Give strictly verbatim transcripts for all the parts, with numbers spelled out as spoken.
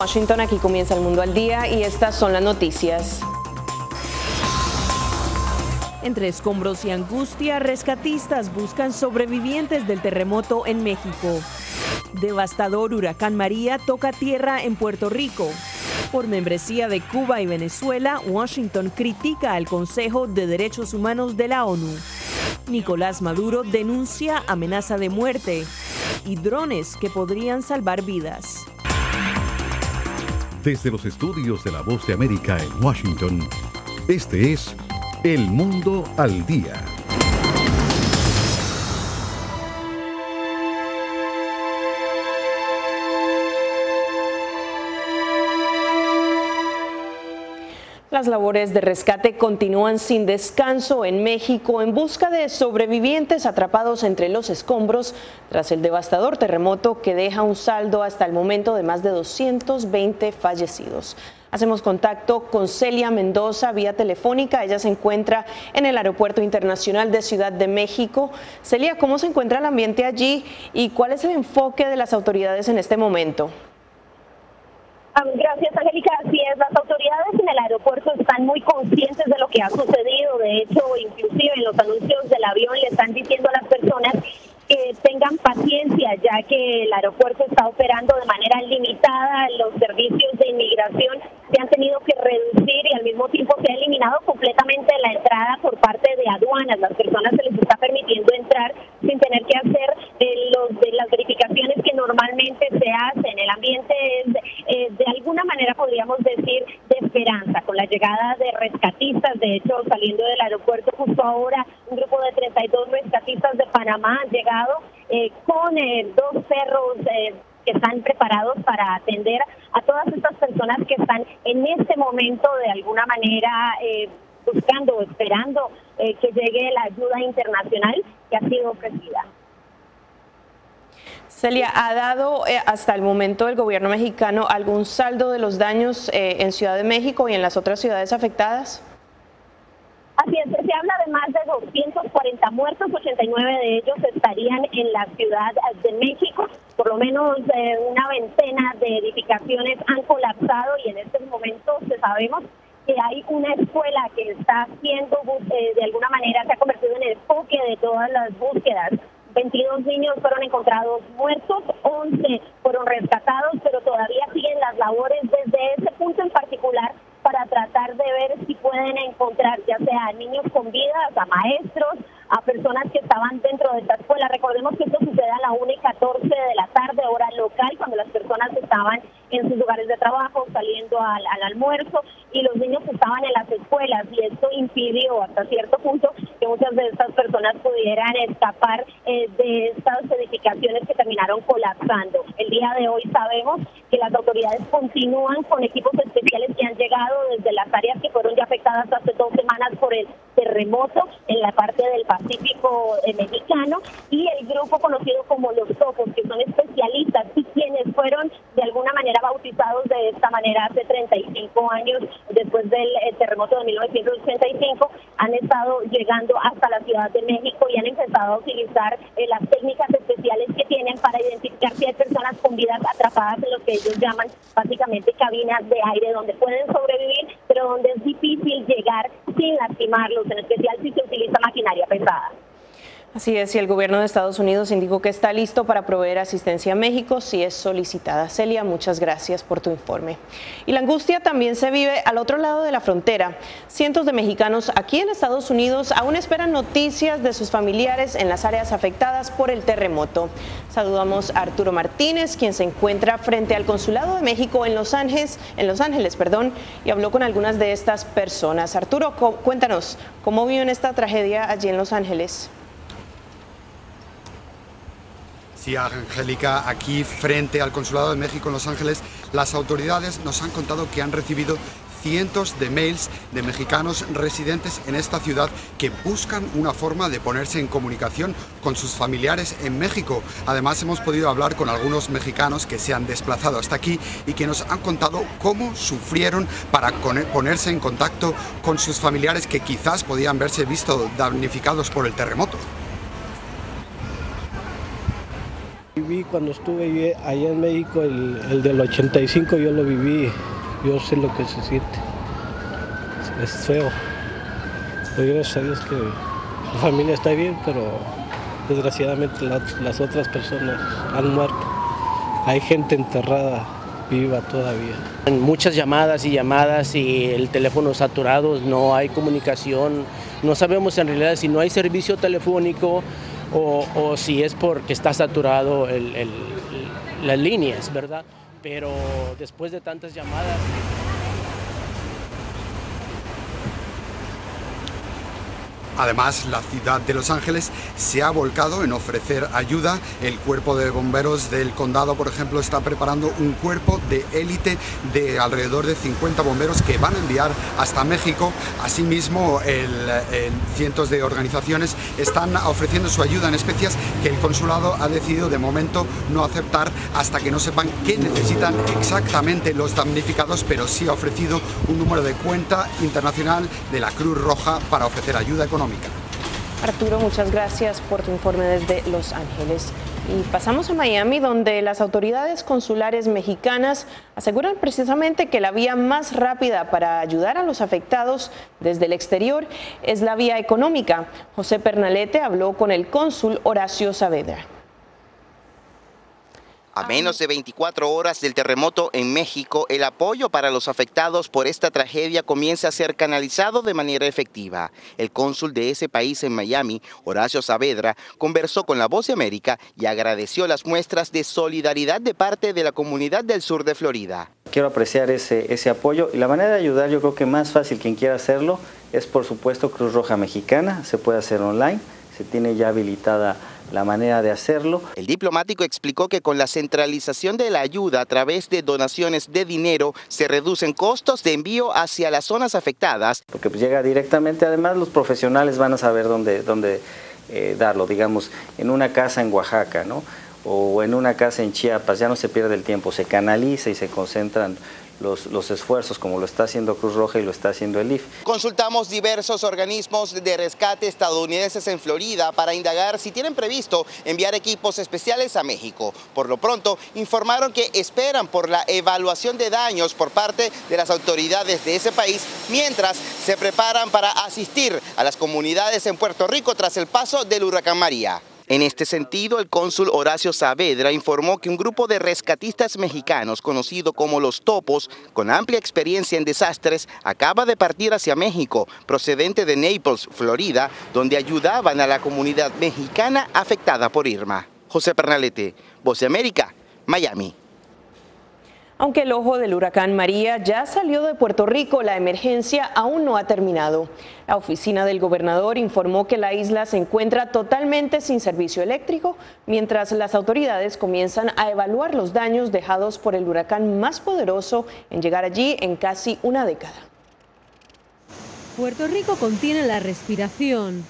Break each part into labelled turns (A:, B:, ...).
A: Washington, aquí comienza El Mundo al Día y estas son las noticias. Entre escombros y angustia, rescatistas buscan sobrevivientes del terremoto en México. Devastador huracán María toca tierra en Puerto Rico. Por membresía de Cuba y Venezuela, Washington critica al Consejo de Derechos Humanos de la ONU. Nicolás Maduro denuncia amenaza de muerte y drones que podrían salvar vidas.
B: Desde los estudios de La Voz de América en Washington, este es El Mundo al Día.
A: Las labores de rescate continúan sin descanso en México en busca de sobrevivientes atrapados entre los escombros tras el devastador terremoto que deja un saldo hasta el momento de más de doscientos veinte fallecidos. Hacemos contacto con Celia Mendoza vía telefónica. Ella se encuentra en el Aeropuerto Internacional de Ciudad de México. Celia, ¿cómo se encuentra el ambiente allí y cuál es el enfoque de las autoridades en este momento?
C: Gracias, Angélica. Así es, las autoridades en el aeropuerto están muy conscientes de lo que ha sucedido. De hecho, inclusive en los anuncios del avión le están diciendo a las personas que tengan paciencia, ya que el aeropuerto está operando de manera limitada. Los servicios de inmigración se han tenido que reducir y al mismo tiempo se ha eliminado completamente la entrada por parte de aduanas. Las personas se les está permitiendo entrar sin tener que hacer eh, los, de las verificaciones que normalmente se hacen. El ambiente es eh, de alguna manera, podríamos decir, de esperanza con la llegada de rescatistas. De hecho, saliendo del aeropuerto justo ahora, un grupo de treinta y dos rescatistas de Panamá han llegado eh, con eh, dos perros eh, que están preparados para atender a todas estas personas que están en este momento de alguna manera eh, buscando, esperando eh, que llegue la ayuda internacional que ha sido ofrecida.
A: Celia, ¿ha dado eh, hasta el momento el gobierno mexicano algún saldo de los daños eh, en Ciudad de México y en las otras ciudades afectadas?
C: Así es, se habla de más de doscientos cuarenta muertos, ochenta y nueve de ellos estarían en la Ciudad de México. Por lo menos eh, una veintena de edificaciones han colapsado y en estos momentos sabemos que hay una escuela que está siendo, eh, de alguna manera, se ha convertido en el enfoque de todas las búsquedas. veintidós niños fueron encontrados muertos, once fueron rescatados, pero todavía siguen las labores desde ese punto en particular para tratar de ver si pueden encontrar ya sea a niños con vidas, a maestros, a personas que estaban dentro de esta escuela. Recordemos que esto sucede a la una y catorce de la tarde, hora local, cuando las personas estaban en sus lugares de trabajo, saliendo al, al almuerzo, y los niños estaban en las escuelas, y esto impidió hasta cierto punto que muchas de estas personas pudieran escapar eh, de estas edificaciones que terminaron colapsando. El día de hoy sabemos que las autoridades continúan con equipos especiales que han llegado desde las áreas que fueron ya afectadas hace dos semanas por el terremoto en la parte del Pacífico eh, mexicano, y el grupo conocido como los Topos, que son especialistas y quienes fueron de alguna manera bautizados de esta manera hace treinta y cinco años después del eh, terremoto de mil novecientos ochenta y cinco, han estado llegando hasta la Ciudad de México y han empezado a utilizar eh, las técnicas especiales que tienen para identificar si hay personas con vidas atrapadas en lo que ellos llaman básicamente cabinas de aire, donde pueden sobrevivir, pero donde es difícil llegar sin lastimarlos, en especial si se utiliza maquinaria pesada.
A: Así es, y el gobierno de Estados Unidos indicó que está listo para proveer asistencia a México si es solicitada. Celia, muchas gracias por tu informe. Y la angustia también se vive al otro lado de la frontera. Cientos de mexicanos aquí en Estados Unidos aún esperan noticias de sus familiares en las áreas afectadas por el terremoto. Saludamos a Arturo Martínez, quien se encuentra frente al Consulado de México en Los Ángeles, en Los Ángeles, perdón, y habló con algunas de estas personas. Arturo, cuéntanos, ¿cómo viven esta tragedia allí en Los Ángeles?
D: Sí, Angélica, aquí frente al Consulado de México en Los Ángeles, las autoridades nos han contado que han recibido cientos de mails de mexicanos residentes en esta ciudad que buscan una forma de ponerse en comunicación con sus familiares en México. Además, hemos podido hablar con algunos mexicanos que se han desplazado hasta aquí y que nos han contado cómo sufrieron para ponerse en contacto con sus familiares que quizás podían verse visto damnificados por el terremoto.
E: viví cuando estuve allá en México, el, el del ochenta y cinco yo lo viví, yo sé lo que se siente, es feo. Pero gracias a Dios que mi familia está bien, pero desgraciadamente las, las otras personas han muerto. Hay gente enterrada viva todavía.
F: Muchas llamadas y llamadas y el teléfono saturado, no hay comunicación, no sabemos en realidad si no hay servicio telefónico o, o si es porque está saturado el, el, las líneas, ¿verdad? Pero después de tantas llamadas...
D: Además, la ciudad de Los Ángeles se ha volcado en ofrecer ayuda. El cuerpo de bomberos del condado, por ejemplo, está preparando un cuerpo de élite de alrededor de cincuenta bomberos que van a enviar hasta México. Asimismo, el, el, cientos de organizaciones están ofreciendo su ayuda en especias que el consulado ha decidido de momento no aceptar hasta que no sepan qué necesitan exactamente los damnificados, pero sí ha ofrecido un número de cuenta internacional de la Cruz Roja para ofrecer ayuda económica.
A: Arturo, muchas gracias por tu informe desde Los Ángeles. Y pasamos a Miami, donde las autoridades consulares mexicanas aseguran precisamente que la vía más rápida para ayudar a los afectados desde el exterior es la vía económica. José Pernalete habló con el cónsul Horacio Saavedra.
G: A menos de veinticuatro horas del terremoto en México, el apoyo para los afectados por esta tragedia comienza a ser canalizado de manera efectiva. El cónsul de ese país en Miami, Horacio Saavedra, conversó con La Voz de América y agradeció las muestras de solidaridad de parte de la comunidad del sur de Florida.
H: Quiero apreciar ese, ese apoyo y la manera de ayudar, yo creo que más fácil quien quiera hacerlo es por supuesto Cruz Roja Mexicana, se puede hacer online, se tiene ya habilitada la manera de hacerlo.
G: El diplomático explicó que con la centralización de la ayuda a través de donaciones de dinero se reducen costos de envío hacia las zonas afectadas.
H: Porque pues llega directamente, además los profesionales van a saber dónde, dónde eh, darlo, digamos, en una casa en Oaxaca, ¿no? O en una casa en Chiapas, ya no se pierde el tiempo, se canaliza y se concentran Los, los esfuerzos como lo está haciendo Cruz Roja y lo está haciendo el I F.
G: Consultamos diversos organismos de rescate estadounidenses en Florida para indagar si tienen previsto enviar equipos especiales a México. Por lo pronto, informaron que esperan por la evaluación de daños por parte de las autoridades de ese país, mientras se preparan para asistir a las comunidades en Puerto Rico tras el paso del huracán María. En este sentido, el cónsul Horacio Saavedra informó que un grupo de rescatistas mexicanos, conocido como Los Topos, con amplia experiencia en desastres, acaba de partir hacia México, procedente de Naples, Florida, donde ayudaban a la comunidad mexicana afectada por Irma. José Pernalete, Voz de América, Miami.
A: Aunque el ojo del huracán María ya salió de Puerto Rico, la emergencia aún no ha terminado. La oficina del gobernador informó que la isla se encuentra totalmente sin servicio eléctrico, mientras las autoridades comienzan a evaluar los daños dejados por el huracán más poderoso en llegar allí en casi una década.
I: Puerto Rico contiene la respiración.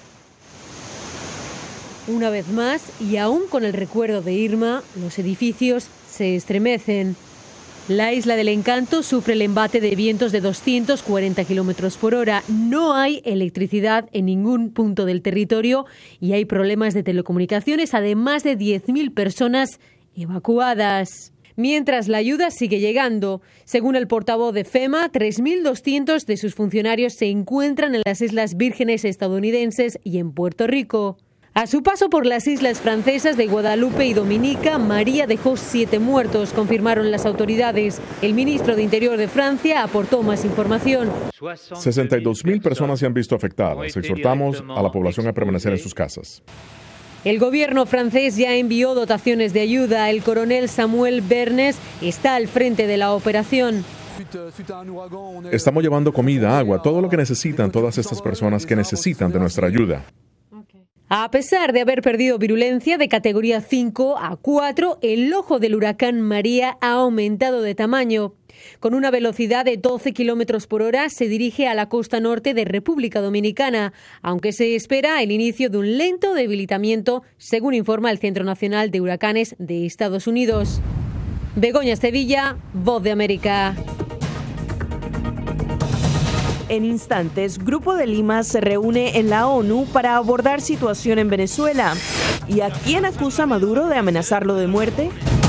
I: Una vez más, y aún con el recuerdo de Irma, los edificios se estremecen. La Isla del Encanto sufre el embate de vientos de doscientos cuarenta kilómetros por hora. No hay electricidad en ningún punto del territorio y hay problemas de telecomunicaciones, además de diez mil personas evacuadas. Mientras la ayuda sigue llegando. Según el portavoz de FEMA, tres mil doscientos de sus funcionarios se encuentran en las Islas Vírgenes estadounidenses y en Puerto Rico. A su paso por las islas francesas de Guadalupe y Dominica, María dejó siete muertos, confirmaron las autoridades. El ministro de Interior de Francia aportó más información.
J: sesenta y dos mil personas se han visto afectadas. Exhortamos a la población a permanecer en sus casas.
I: El gobierno francés ya envió dotaciones de ayuda. El coronel Samuel Bernes está al frente de la operación.
J: Estamos llevando comida, agua, todo lo que necesitan todas estas personas que necesitan de nuestra ayuda.
I: A pesar de haber perdido virulencia de categoría cinco a cuatro, el ojo del huracán María ha aumentado de tamaño. Con una velocidad de doce kilómetros por hora, se dirige a la costa norte de República Dominicana, aunque se espera el inicio de un lento debilitamiento, según informa el Centro Nacional de Huracanes de Estados Unidos. Begoña Sevilla, Voz de América.
K: En instantes, Grupo de Lima se reúne en la ONU para abordar situación en Venezuela. ¿Y a quién acusa Maduro de amenazarlo de muerte?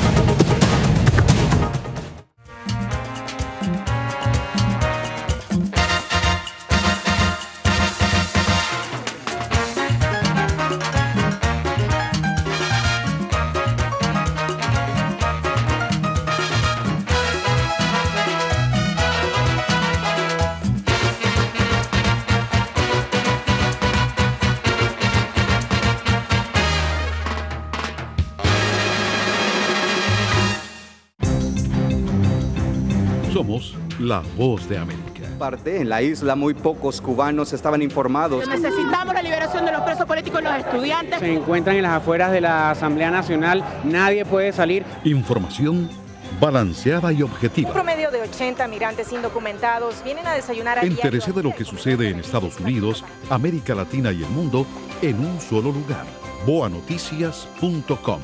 B: Somos la voz de América.
L: Parte en la isla muy pocos cubanos estaban informados.
M: Necesitamos la liberación de los presos políticos y los estudiantes.
N: Se encuentran en las afueras de la Asamblea Nacional, nadie puede salir.
B: Información balanceada y objetiva.
O: Un promedio de ochenta migrantes indocumentados vienen a desayunar a
B: Entérese de lo que sucede en Estados Unidos, América Latina y el mundo en un solo lugar. boa noticias punto com.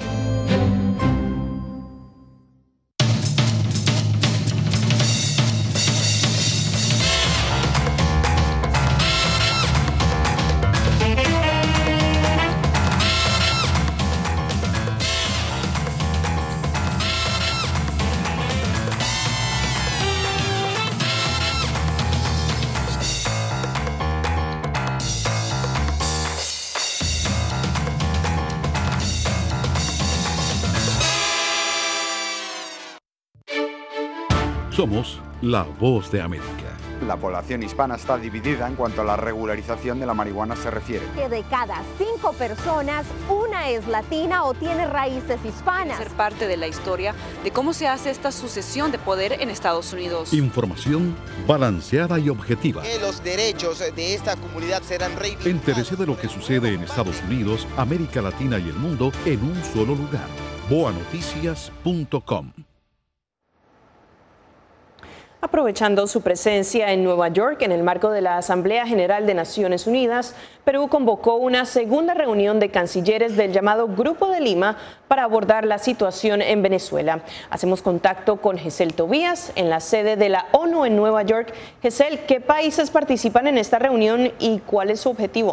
B: Somos la voz de América.
P: La población hispana está dividida en cuanto a la regularización de la marihuana se refiere.
Q: Que de cada cinco personas, una es latina o tiene raíces hispanas.
R: Ser parte de la historia de cómo se hace esta sucesión de poder en Estados Unidos.
B: Información balanceada y objetiva.
G: Que los derechos de esta comunidad serán reivindicados.
B: Entérese de lo que sucede en Estados Unidos, América Latina y el mundo en un solo lugar. boa noticias punto com.
A: Aprovechando su presencia en Nueva York en el marco de la Asamblea General de Naciones Unidas, Perú convocó una segunda reunión de cancilleres del llamado Grupo de Lima para abordar la situación en Venezuela. Hacemos contacto con Gesell Tobías en la sede de la ONU en Nueva York. Gesell, ¿qué países participan en esta reunión y cuál es su objetivo?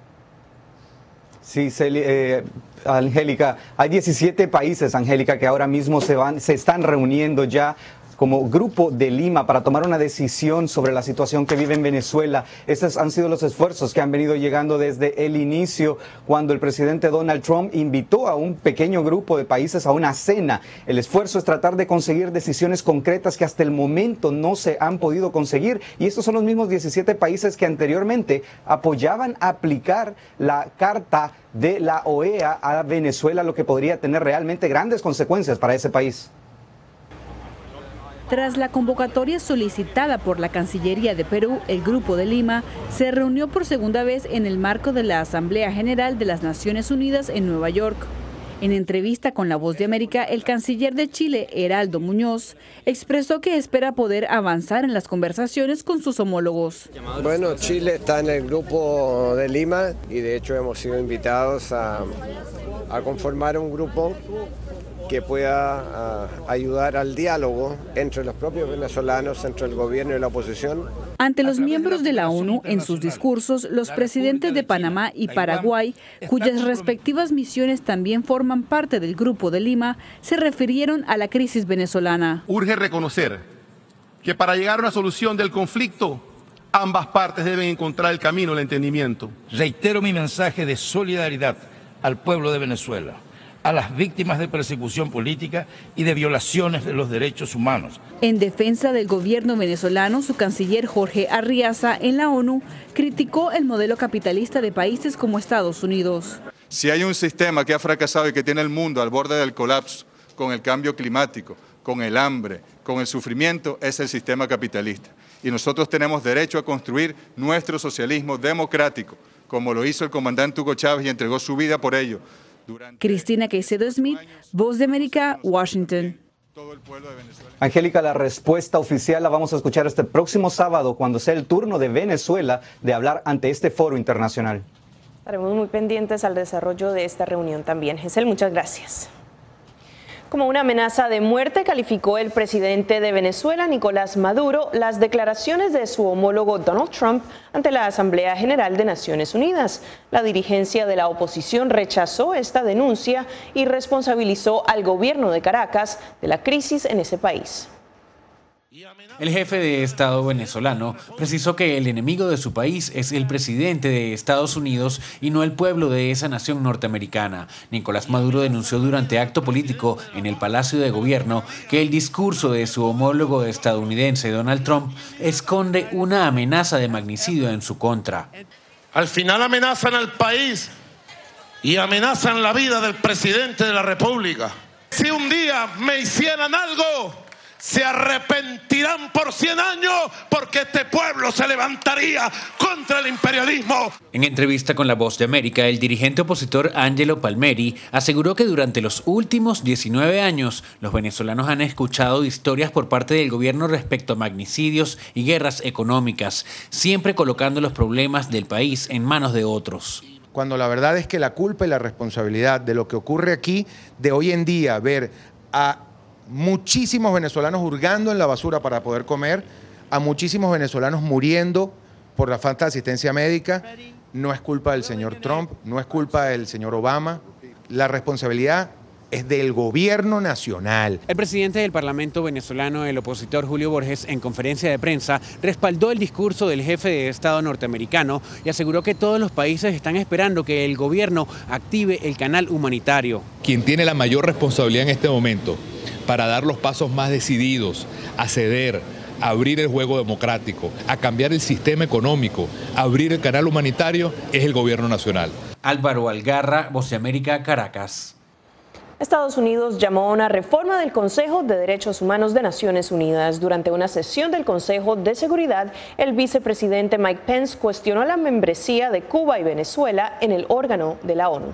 S: Sí, eh, Angélica, hay diecisiete países, Angélica, que ahora mismo se van, se están reuniendo ya como Grupo de Lima para tomar una decisión sobre la situación que vive en Venezuela. Estos han sido los esfuerzos que han venido llegando desde el inicio, cuando el presidente Donald Trump invitó a un pequeño grupo de países a una cena. El esfuerzo es tratar de conseguir decisiones concretas que hasta el momento no se han podido conseguir. Y estos son los mismos diecisiete países que anteriormente apoyaban aplicar la Carta de la O E A a Venezuela, lo que podría tener realmente grandes consecuencias para ese país.
T: Tras la convocatoria solicitada por la Cancillería de Perú, el Grupo de Lima se reunió por segunda vez en el marco de la Asamblea General de las Naciones Unidas en Nueva York. En entrevista con La Voz de América, el canciller de Chile, Heraldo Muñoz, expresó que espera poder avanzar en las conversaciones con sus homólogos.
U: Bueno, Chile está en el Grupo de Lima y de hecho hemos sido invitados a, a conformar un grupo que pueda uh, ayudar al diálogo entre los propios venezolanos, entre el gobierno y la oposición.
T: Ante los miembros de la ONU, en sus discursos, los presidentes de Panamá y Paraguay, cuyas respectivas misiones también forman parte del Grupo de Lima, se refirieron a la crisis venezolana.
V: Urge reconocer que para llegar a una solución del conflicto, ambas partes deben encontrar el camino del entendimiento.
W: Reitero mi mensaje de solidaridad al pueblo de Venezuela, a las víctimas de persecución política y de violaciones de los derechos humanos.
T: En defensa del gobierno venezolano, su canciller Jorge Arriaza en la ONU criticó el modelo capitalista de países como Estados Unidos.
X: Si hay un sistema que ha fracasado y que tiene el mundo al borde del colapso, con el cambio climático, con el hambre, con el sufrimiento, es el sistema capitalista. Y nosotros tenemos derecho a construir nuestro socialismo democrático, como lo hizo el comandante Hugo Chávez y entregó su vida por ello.
T: Cristina Caicedo Smith, Voz de América, Washington.
S: Angélica, la respuesta oficial la vamos a escuchar este próximo sábado cuando sea el turno de Venezuela de hablar ante este foro internacional.
A: Estaremos muy pendientes al desarrollo de esta reunión también. Gesell, muchas gracias. Como una amenaza de muerte, calificó el presidente de Venezuela, Nicolás Maduro, las declaraciones de su homólogo Donald Trump ante la Asamblea General de Naciones Unidas. La dirigencia de la oposición rechazó esta denuncia y responsabilizó al gobierno de Caracas de la crisis en ese país.
C: El jefe de Estado venezolano precisó que el enemigo de su país es el presidente de Estados Unidos y no el pueblo de esa nación norteamericana. Nicolás Maduro denunció durante acto político en el Palacio de Gobierno que el discurso de su homólogo estadounidense Donald Trump esconde una amenaza de magnicidio en su contra.
D: Al final amenazan al país y amenazan la vida del presidente de la República. Si un día me hicieran algo, se arrepentirán por cien años porque este pueblo se levantaría contra el imperialismo.
C: En entrevista con La Voz de América, el dirigente opositor Angelo Palmeri aseguró que durante los últimos diecinueve años los venezolanos han escuchado historias por parte del gobierno respecto a magnicidios y guerras económicas, siempre colocando los problemas del país en manos de otros.
E: Cuando la verdad es que la culpa y la responsabilidad de lo que ocurre aquí, de hoy en día ver a muchísimos venezolanos hurgando en la basura para poder comer, a muchísimos venezolanos muriendo por la falta de asistencia médica, no es culpa del señor Trump, no es culpa del señor Obama, la responsabilidad es del gobierno nacional.
N: El presidente del Parlamento venezolano, el opositor Julio Borges, en conferencia de prensa, respaldó el discurso del jefe de Estado norteamericano y aseguró que todos los países están esperando que el gobierno active el canal humanitario.
F: Quien tiene la mayor responsabilidad en este momento para dar los pasos más decididos, a ceder, a abrir el juego democrático, a cambiar el sistema económico, a abrir el canal humanitario, es el gobierno nacional.
C: Álvaro Algarra, Voz de América, Caracas.
A: Estados Unidos llamó a una reforma del Consejo de Derechos Humanos de Naciones Unidas. Durante una sesión del Consejo de Seguridad, el vicepresidente Mike Pence cuestionó la membresía de Cuba y Venezuela en el órgano de la ONU.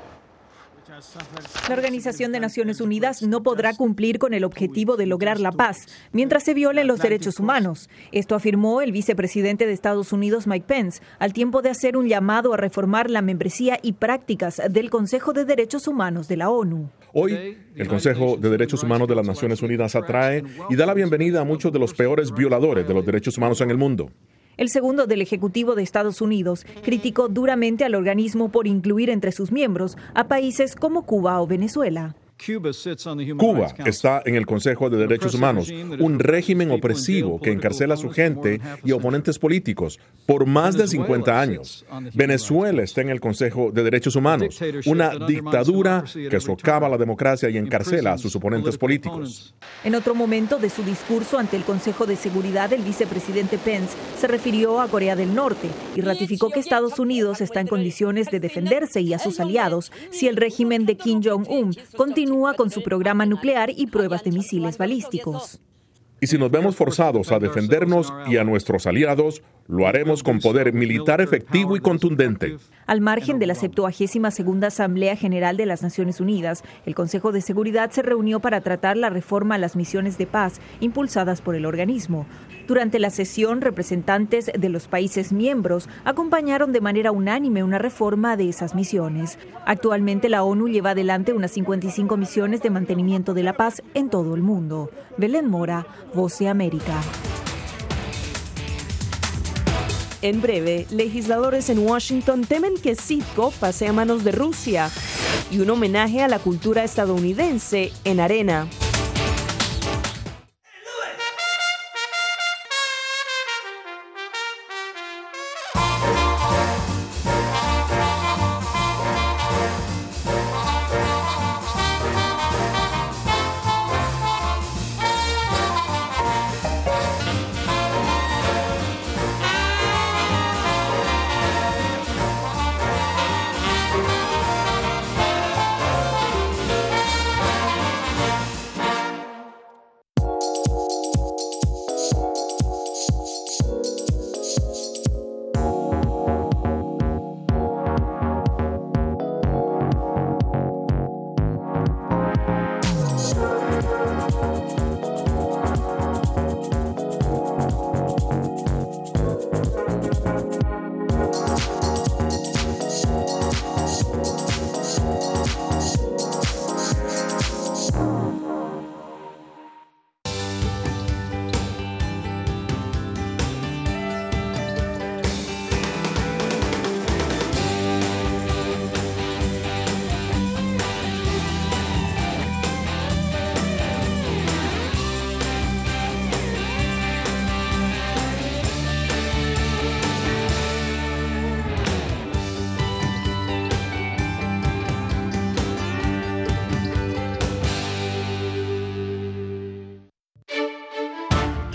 Y: La Organización de Naciones Unidas no podrá cumplir con el objetivo de lograr la paz mientras se violen los derechos humanos. Esto afirmó el vicepresidente de Estados Unidos, Mike Pence, al tiempo de hacer un llamado a reformar la membresía y prácticas del Consejo de Derechos Humanos de la ONU.
J: Hoy, el Consejo de Derechos Humanos de las Naciones Unidas atrae y da la bienvenida a muchos de los peores violadores de los derechos humanos en el mundo.
Y: El segundo del Ejecutivo de Estados Unidos criticó duramente al organismo por incluir entre sus miembros a países como Cuba o Venezuela.
J: Cuba está en el Consejo de Derechos Humanos, un régimen opresivo que encarcela a su gente y oponentes políticos por más de cincuenta años. Venezuela está en el Consejo de Derechos Humanos, una dictadura que socava la democracia y encarcela a sus oponentes políticos.
Y: En otro momento de su discurso ante el Consejo de Seguridad, el vicepresidente Pence se refirió a Corea del Norte y ratificó que Estados Unidos está en condiciones de defenderse y a sus aliados si el régimen de Kim Jong-un continúa con su programa nuclear y pruebas de misiles balísticos.
J: Y si nos vemos forzados a defendernos y a nuestros aliados, lo haremos con poder militar efectivo y contundente.
Y: Al margen de la septuagésima segunda Asamblea General de las Naciones Unidas, el Consejo de Seguridad se reunió para tratar la reforma a las misiones de paz impulsadas por el organismo. Durante la sesión, representantes de los países miembros acompañaron de manera unánime una reforma de esas misiones. Actualmente la ONU lleva adelante unas cincuenta y cinco misiones de mantenimiento de la paz en todo el mundo. Belén Mora, Voz de América.
K: En breve, legisladores en Washington temen que Citgo pase a manos de Rusia y un homenaje a la cultura estadounidense en Arena.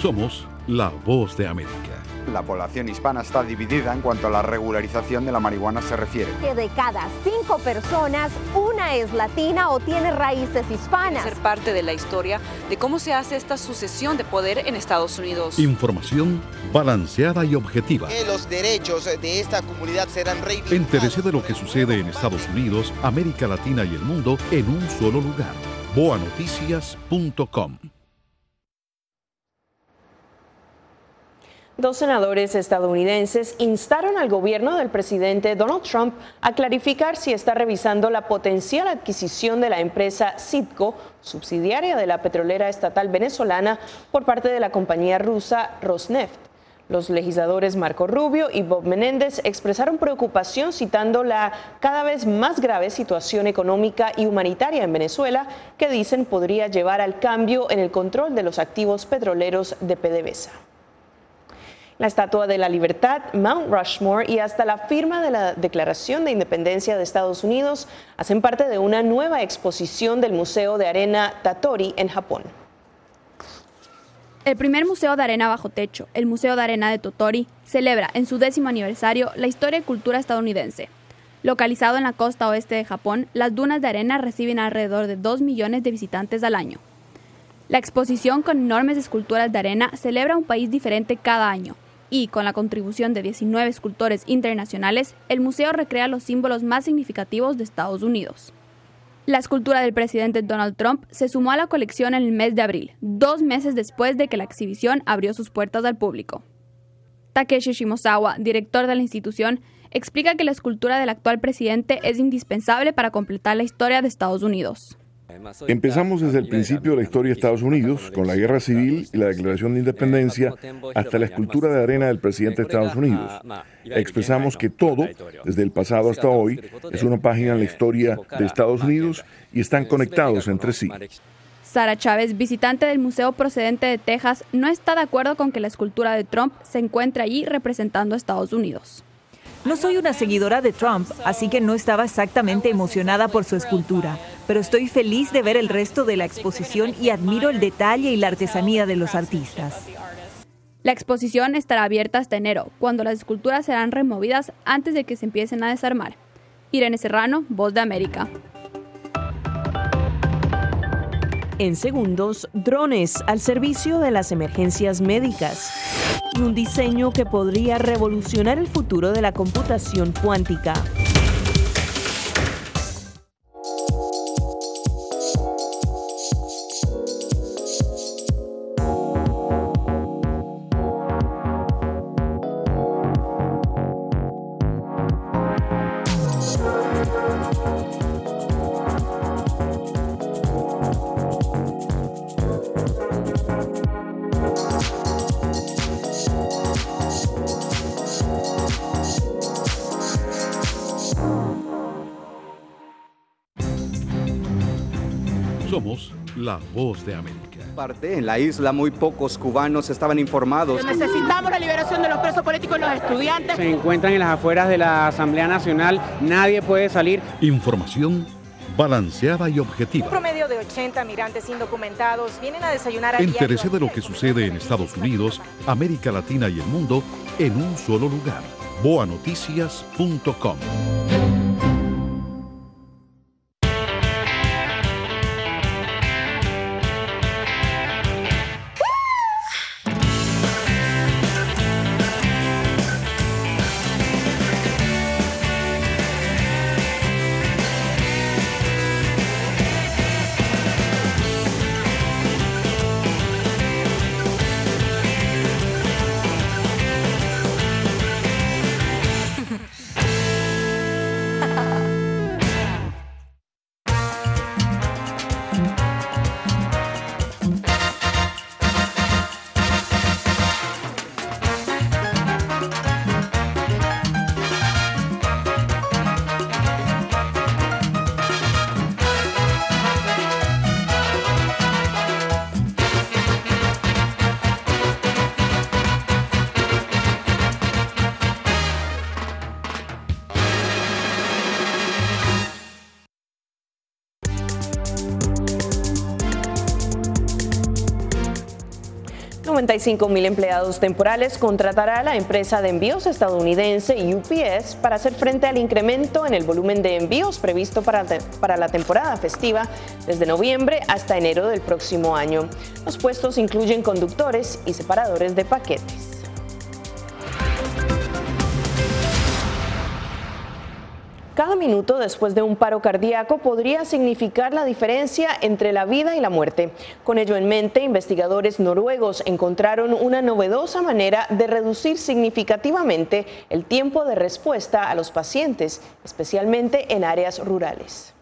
B: Somos la voz de América.
P: La población hispana está dividida en cuanto a la regularización de la marihuana se refiere.
Q: Que de cada cinco personas, una es latina o tiene raíces hispanas.
R: Ser parte de la historia de cómo se hace esta sucesión de poder en Estados Unidos.
B: Información balanceada y objetiva.
G: Que los derechos de esta comunidad serán reivindicados.
B: Entérese de lo que sucede en Estados Unidos, América Latina y el mundo en un solo lugar. boa noticias punto com.
A: Dos senadores estadounidenses instaron al gobierno del presidente Donald Trump a clarificar si está revisando la potencial adquisición de la empresa Citgo, subsidiaria de la petrolera estatal venezolana, por parte de la compañía rusa Rosneft. Los legisladores Marco Rubio y Bob Menéndez expresaron preocupación citando la cada vez más grave situación económica y humanitaria en Venezuela, que dicen podría llevar al cambio en el control de los activos petroleros de PDVSA. La Estatua de la Libertad, Mount Rushmore y hasta la firma de la Declaración de Independencia de Estados Unidos hacen parte de una nueva exposición del Museo de Arena Tottori en Japón.
H: El primer museo de arena bajo techo, el Museo de Arena de Tottori, celebra en su décimo aniversario la historia y cultura estadounidense. Localizado en la costa oeste de Japón, las dunas de arena reciben alrededor de dos millones de visitantes al año. La exposición con enormes esculturas de arena celebra un país diferente cada año y, con la contribución de diecinueve escultores internacionales, el museo recrea los símbolos más significativos de Estados Unidos. La escultura del presidente Donald Trump se sumó a la colección en el mes de abril, dos meses después de que la exhibición abrió sus puertas al público. Takeshi Shimosawa, director de la institución, explica que la escultura del actual presidente es indispensable para completar la historia de Estados Unidos.
I: Empezamos desde el principio de la historia de Estados Unidos, con la Guerra Civil y la Declaración de Independencia, hasta la escultura de arena del presidente de Estados Unidos. Expresamos que todo, desde el pasado hasta hoy, es una página en la historia de Estados Unidos y están conectados entre sí.
H: Sara Chávez, visitante del museo procedente de Texas, no está de acuerdo con que la escultura de Trump se encuentre allí representando a Estados Unidos.
Y: No soy una seguidora de Trump, así que no estaba exactamente emocionada por su escultura, pero estoy feliz de ver el resto de la exposición y admiro el detalle y la artesanía de los artistas.
H: La exposición estará abierta hasta enero, cuando las esculturas serán removidas antes de que se empiecen a desarmar. Irene Serrano, Voz de América.
K: En segundos, drones al servicio de las emergencias médicas y un diseño que podría revolucionar el futuro de la computación cuántica.
B: Somos la voz de América.
S: Parte en la isla, muy pocos cubanos estaban informados.
L: Necesitamos la liberación de los presos políticos y los estudiantes.
N: Se encuentran en las afueras de la Asamblea Nacional, nadie puede salir.
B: Información balanceada y objetiva.
L: Un promedio de ochenta migrantes indocumentados vienen a desayunar a
B: Entérese de lo que sucede en Estados Unidos, América Latina y el mundo en un solo lugar. boa noticias punto com.
A: cincuenta y cinco mil empleados temporales contratará la empresa de envíos estadounidense U P S para hacer frente al incremento en el volumen de envíos previsto para, para la temporada festiva desde noviembre hasta enero del próximo año. Los puestos incluyen conductores y separadores de paquetes. Cada minuto después de un paro cardíaco podría significar la diferencia entre la vida y la muerte. Con ello en mente, investigadores noruegos encontraron una novedosa manera de reducir significativamente el tiempo de respuesta a los pacientes, especialmente en áreas rurales.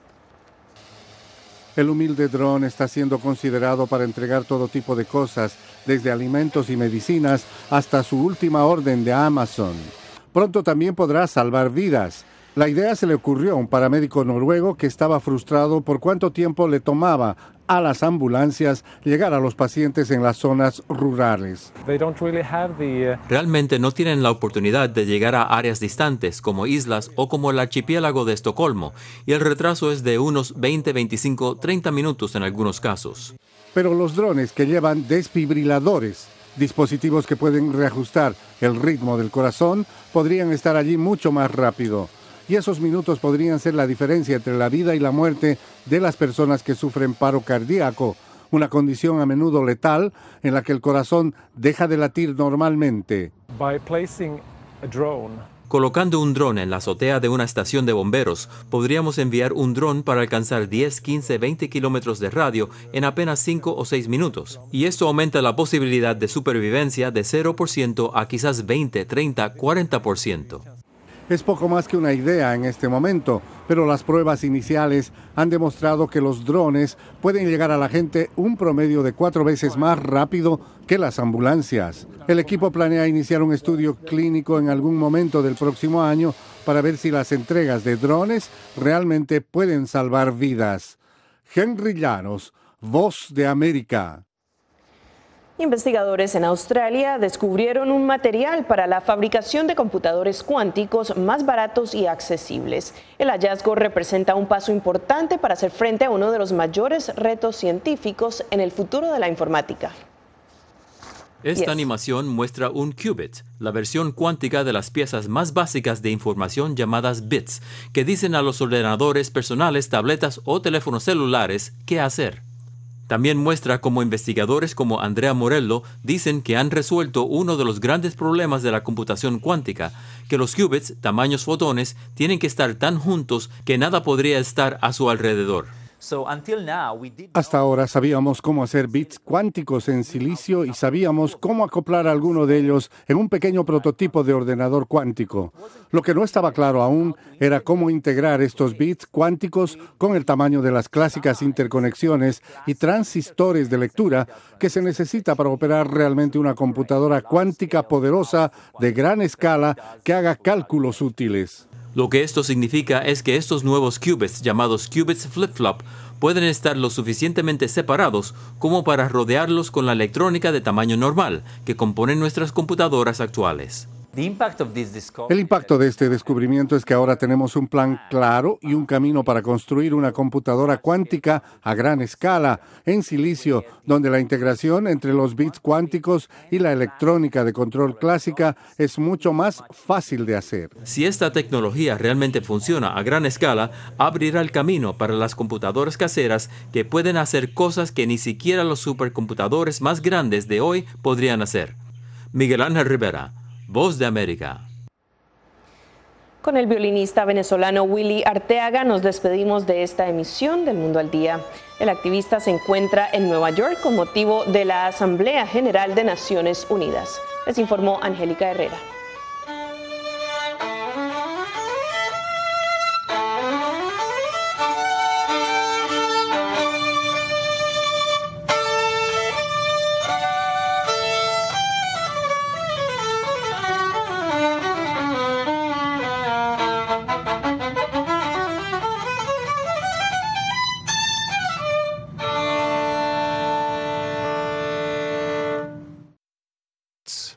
M: El humilde dron está siendo considerado para entregar todo tipo de cosas, desde alimentos y medicinas hasta su última orden de Amazon. Pronto también podrá salvar vidas. La idea se le ocurrió a un paramédico noruego que estaba frustrado por cuánto tiempo le tomaba a las ambulancias llegar a los pacientes en las zonas rurales.
O: Realmente no tienen la oportunidad de llegar a áreas distantes como islas o como el archipiélago de Estocolmo, y el retraso es de unos veinte, veinticinco, treinta minutos en algunos casos.
M: Pero los drones que llevan desfibriladores, dispositivos que pueden reajustar el ritmo del corazón, podrían estar allí mucho más rápido. Y esos minutos podrían ser la diferencia entre la vida y la muerte de las personas que sufren paro cardíaco, una condición a menudo letal en la que el corazón deja de latir normalmente.
O: Colocando un dron en la azotea de una estación de bomberos, podríamos enviar un dron para alcanzar diez, quince, veinte kilómetros de radio en apenas cinco o seis minutos. Y esto aumenta la posibilidad de supervivencia de cero por ciento a quizás veinte, treinta, cuarenta por ciento.
M: Es poco más que una idea en este momento, pero las pruebas iniciales han demostrado que los drones pueden llegar a la gente un promedio de cuatro veces más rápido que las ambulancias. El equipo planea iniciar un estudio clínico en algún momento del próximo año para ver si las entregas de drones realmente pueden salvar vidas. Henry Llanos, Voz de América.
A: Investigadores en Australia descubrieron un material para la fabricación de computadores cuánticos más baratos y accesibles. El hallazgo representa un paso importante para hacer frente a uno de los mayores retos científicos en el futuro de la informática.
O: Esta
A: Yes.
O: animación muestra un qubit, la versión cuántica de las piezas más básicas de información llamadas bits, que dicen a los ordenadores personales, tabletas o teléfonos celulares qué hacer. También muestra cómo investigadores como Andrea Morello dicen que han resuelto uno de los grandes problemas de la computación cuántica, que los qubits, tamaños fotones, tienen que estar tan juntos que nada podría estar a su alrededor.
M: Hasta ahora sabíamos cómo hacer bits cuánticos en silicio y sabíamos cómo acoplar alguno de ellos en un pequeño prototipo de ordenador cuántico. Lo que no estaba claro aún era cómo integrar estos bits cuánticos con el tamaño de las clásicas interconexiones y transistores de lectura que se necesita para operar realmente una computadora cuántica poderosa de gran escala que haga cálculos útiles.
O: Lo que esto significa es que estos nuevos qubits, llamados qubits flip-flop, pueden estar lo suficientemente separados como para rodearlos con la electrónica de tamaño normal que componen nuestras computadoras actuales.
M: El impacto de este descubrimiento es que ahora tenemos un plan claro y un camino para construir una computadora cuántica a gran escala, en silicio, donde la integración entre los bits cuánticos y la electrónica de control clásica es mucho más fácil de hacer.
O: Si esta tecnología realmente funciona a gran escala, abrirá el camino para las computadoras caseras que pueden hacer cosas que ni siquiera los supercomputadores más grandes de hoy podrían hacer. Miguel Ángel Rivera, Voz de América.
A: Con el violinista venezolano Willy Arteaga nos despedimos de esta emisión del Mundo al Día. El activista se encuentra en Nueva York con motivo de la Asamblea General de Naciones Unidas. Les informó Angélica Herrera.